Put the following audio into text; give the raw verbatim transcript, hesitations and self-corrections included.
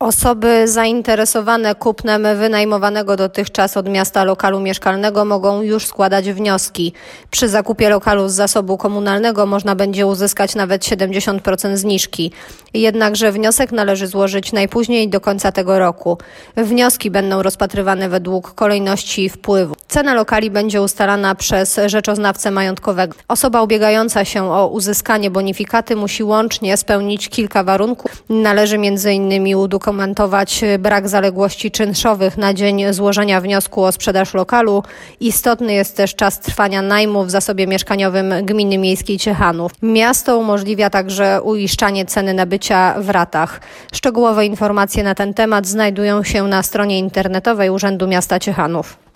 Osoby zainteresowane kupnem wynajmowanego dotychczas od miasta lokalu mieszkalnego mogą już składać wnioski. Przy zakupie lokalu z zasobu komunalnego można będzie uzyskać nawet siedemdziesiąt procent zniżki. Jednakże wniosek należy złożyć najpóźniej do końca tego roku. Wnioski będą rozpatrywane według kolejności wpływu. Cena lokali będzie ustalana przez rzeczoznawcę majątkowego. Osoba ubiegająca się o uzyskanie bonifikaty musi łącznie spełnić kilka warunków. Należy między innymi udokumentować brak zaległości czynszowych na dzień złożenia wniosku o sprzedaż lokalu. Istotny jest też czas trwania najmu w zasobie mieszkaniowym Gminy Miejskiej Ciechanów. Miasto umożliwia także uiszczanie ceny nabycia w ratach. Szczegółowe informacje na ten temat znajdują się na stronie internetowej Urzędu Miasta Ciechanów.